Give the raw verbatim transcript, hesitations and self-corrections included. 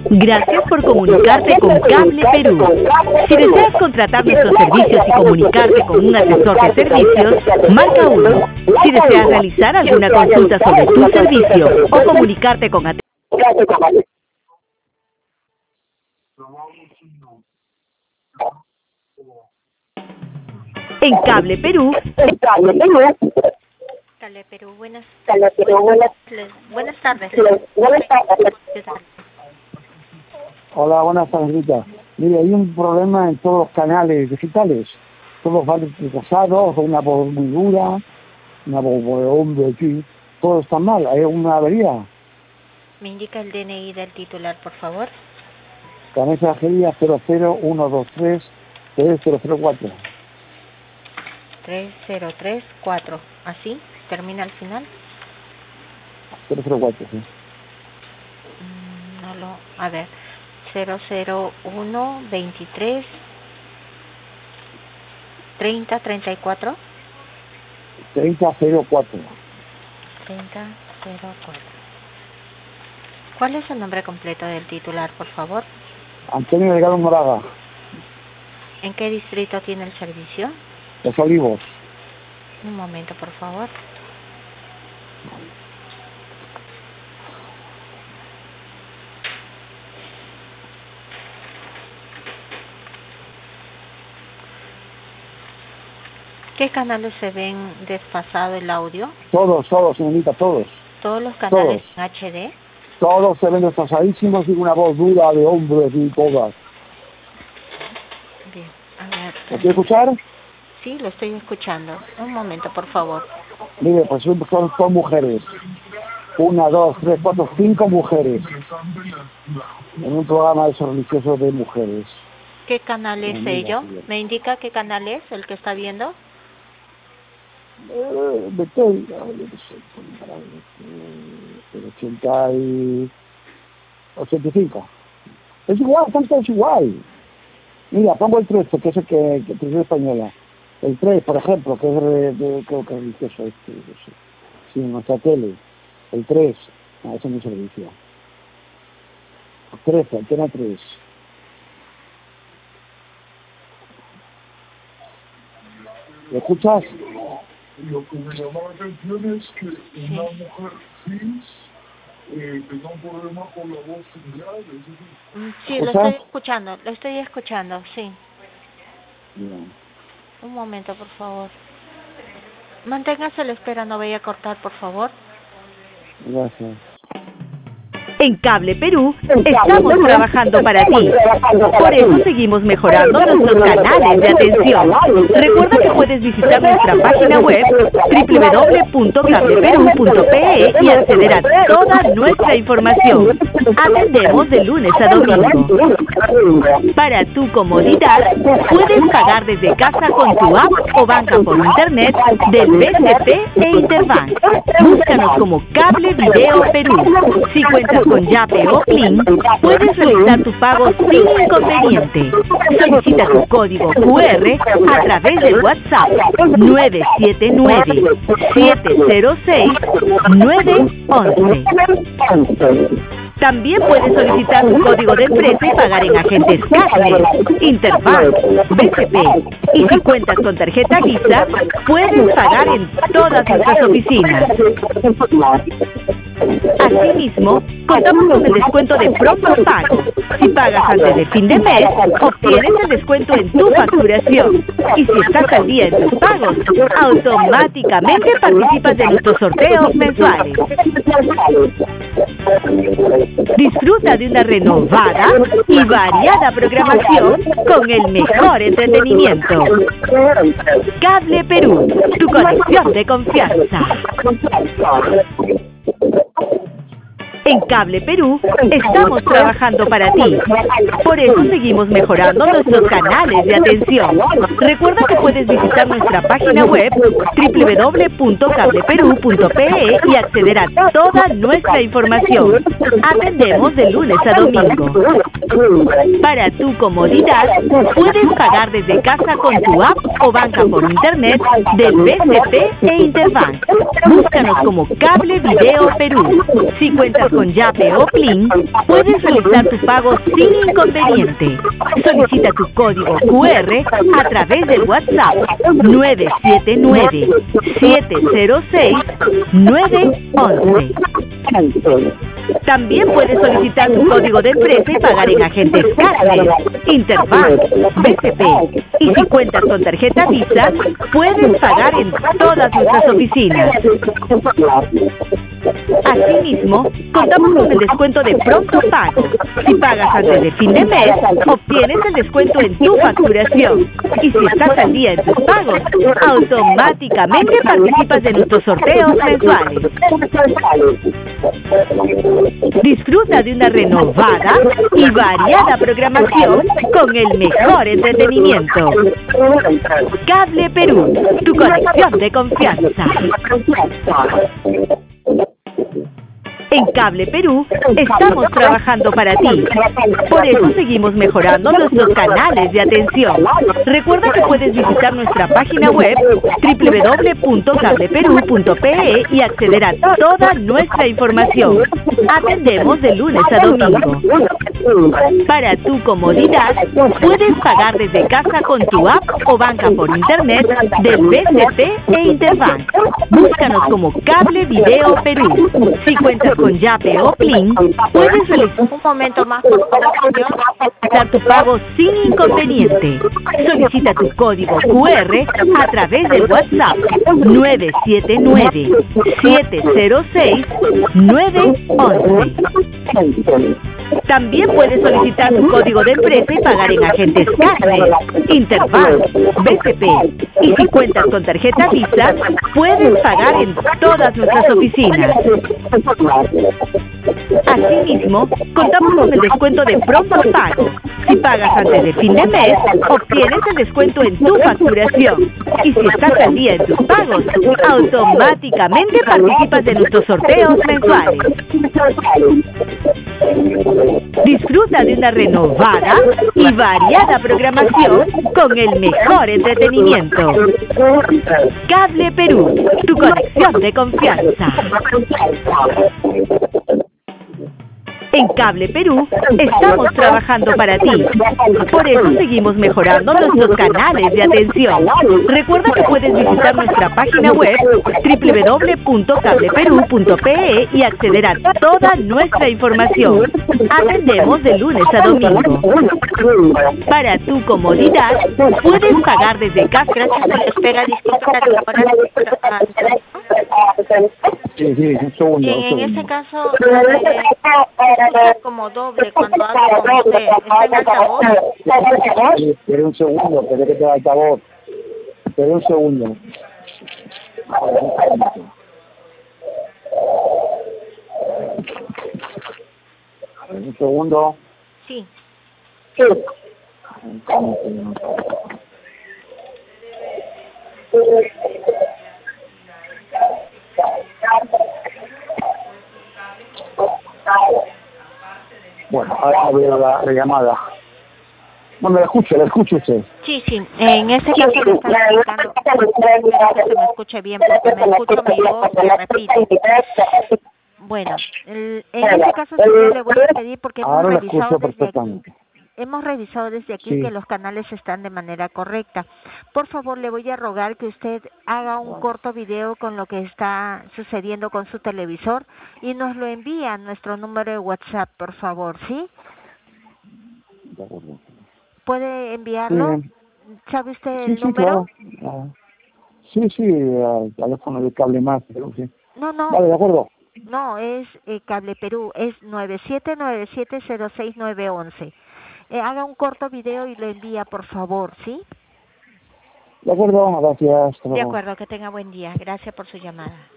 Gracias por comunicarte con Cable Perú. Si deseas contratar nuestros servicios y comunicarte con un asesor de servicios, marca uno. Si deseas realizar alguna consulta sobre tu servicio o comunicarte con atención en Cable Perú, En Cable Perú. Cable Perú, buenas, Cable Perú, buenas, buenas tardes. buenas tardes. ¿Qué tal? Hola, buenas tardes, Rita. Mire, hay un problema en todos los canales digitales. Todos van retrasados, una voz muy dura, una voz de hombre aquí. Todo está mal, hay una avería. ¿Me indica el D N I del titular, por favor? La mensajería cero cero uno dos tres tres cero cero cuatro. tres cero tres cuatro. ¿Así? ¿Termina al final? cero cero cuatro, sí. Mm, no lo... A ver. cero cero uno veintitrés treinta treinta y cuatro. treinta cero cuatro. treinta cero cuatro. ¿Cuál es el nombre completo del titular, por favor? Antonio Delgado Moraga, ¿En qué distrito tiene el servicio? Los Olivos. Un momento, por favor. ¿Qué canales se ven desfasado el audio? Todos, todos, señorita, todos. ¿Todos los canales Todos. en H D? Todos se ven desfasadísimos y una voz dura de hombres y todas. Bien, a ver. ¿Me quiere escuchar? Sí, lo estoy escuchando. Un momento, por favor. Mire, pues son, son, son mujeres. Una, dos, tres, cuatro, cinco mujeres. En un programa de esos religiosos de mujeres. ¿Qué canal es Amiga, ello? bien. ¿Me indica qué canal es el que está viendo? Eh, me estoy, ay, yo qué sé, el ochenta y ochenta y cinco. Es igual, tanto es igual. Mira, pongo el tres, que es el que, que televisión española. El tres, por ejemplo, que es de, de creo que es religioso este, no sé. Sí, en nuestra tele. El tres, ah, ese es mi servicio. El tres, antena tres. ¿Me escuchas? Lo que me llama la atención es que una mujer cis eh, tenga un problema con la voz similar. Es decir, Mm, Sí, lo ¿Escuchas? estoy escuchando, lo estoy escuchando, sí. Bien. Un momento, por favor. Manténgase a la espera, no vaya a cortar, por favor. Gracias. En Cable Perú, En Cable estamos Perú, trabajando para estamos ti. trabajando para Por eso ti. seguimos mejorando nuestros canales de atención. Recuerda que puedes visitar nuestra página web doble u doble u doble u punto cable perú punto p e y acceder a toda nuestra información. Atendemos de lunes a domingo. Para tu comodidad, puedes pagar desde casa con tu app o banca por internet del B C P e Interbank. Búscanos como Cable Video Perú. Si cuentas con Yape o Plin, puedes realizar tu pago sin inconveniente. Solicita tu código Q R a través del WhatsApp nueve siete nueve, siete cero seis, nueve uno uno. También puedes solicitar tu código de empresa y pagar en agentes cashless, Interbank, B C P. Y si cuentas con tarjeta Visa, puedes pagar en todas nuestras oficinas. Asimismo, contamos con el descuento de pronto pago. Si pagas antes de fin de mes, obtienes el descuento en tu facturación. Y si estás al día en tus pagos, automáticamente participas de nuestros sorteos mensuales. Disfruta de una renovada y variada programación con el mejor entretenimiento. Cable Perú, tu conexión de confianza. En Cable Perú, estamos trabajando para ti. Por eso seguimos mejorando nuestros canales de atención. Recuerda que puedes visitar nuestra página web doble u doble u doble u punto cable perú punto p e y acceder a toda nuestra información. Atendemos de lunes a domingo. Para tu comodidad, puedes pagar desde casa con tu app o banca por internet del B C P e Interbank. Búscanos como Cable Video Perú. Si cuentas con Yape o Plin, puedes realizar tu pago sin inconveniente. Solicita tu código Q R a través del WhatsApp nueve siete nueve, siete cero seis, nueve uno uno. También puedes solicitar tu código de empresa y pagar en agentes Cashless, Interbank, B C P. Y si cuentas con tarjeta Visa, puedes pagar en todas nuestras oficinas. Asimismo, contamos con el descuento de pronto pago. Si pagas antes de fin de mes, obtienes el descuento en tu facturación. Y si estás al día en tus pagos, automáticamente participas de nuestros sorteos mensuales. Disfruta de una renovada y variada programación con el mejor entretenimiento. Cable Perú, tu conexión de confianza. En Cable Perú estamos trabajando para ti. Por eso seguimos mejorando nuestros canales de atención. Recuerda que puedes visitar nuestra página web doble u doble u doble u punto cable perú punto p e y acceder a toda nuestra información. Atendemos de lunes a domingo. Para tu comodidad, puedes pagar desde casa con tu app o banca por internet de B C P e Interbank. Búscanos como Cable Video Perú. Si cuentas con Yape o Plin, puedes realizar Un momento más, por favor, señor. tu pago sin inconveniente. Solicita tu código Q R a través del WhatsApp nueve siete nueve, siete cero seis, nueve uno uno. También puedes solicitar tu código de empresa y pagar en agentes Cashless, Interbank, B C P. Y si cuentas con tarjeta Visa, puedes pagar en todas nuestras oficinas. Asimismo, contamos con el descuento de pronto pago. Si pagas antes de fin de mes, obtienes el descuento en tu facturación. Y si estás al día en tus pagos, automáticamente participas de nuestros sorteos mensuales. Disfruta de una renovada y variada programación con el mejor entretenimiento. Cable Perú, tu conexión de confianza. En Cable Perú estamos trabajando para ti. Por eso seguimos mejorando nuestros canales de atención. Recuerda que puedes visitar nuestra página web doble u doble u doble u punto cable perú punto p e y acceder a toda nuestra información. Atendemos de lunes a domingo. Para tu comodidad, puedes pagar desde casa. Gracias por la espera. Disculpe la demora. Sí, sí, un segundo. En, un en segundo. este caso, eh, como doble cuando hablo con usted. ¿Está en altavoz? Sí, espera un segundo, espera que te va altavoz. Espera un segundo. Un segundo. Sí. Bueno, ahora veo la, la llamada. Bueno, la escucho, la escucho usted. Sí, sí. En este caso me está indicando. Espero que se me escuche bien porque me escucho medio, se repite. Bueno, el, en este caso sí yo le voy a pedir porque hemos Ahora la revisado escucho desde aquí. perfectamente. Hemos revisado desde aquí Sí. que los canales están de manera correcta. Por favor, le voy a rogar que usted haga un corto video con lo que está sucediendo con su televisor y nos lo envía a nuestro número de WhatsApp, por favor, ¿sí? De acuerdo. ¿Puede enviarlo? Sí. ¿Sabe usted Sí, el sí, número? claro. Ah, sí, sí, al teléfono de cable más, pero sí. No, no. Vale, de acuerdo. No, es eh, Cable Perú, es nueve siete nueve siete cero seis nueve uno uno. Eh, haga un corto video y lo envía, por favor, ¿sí? De acuerdo, gracias. Hasta De luego. acuerdo, que tenga buen día. Gracias por su llamada.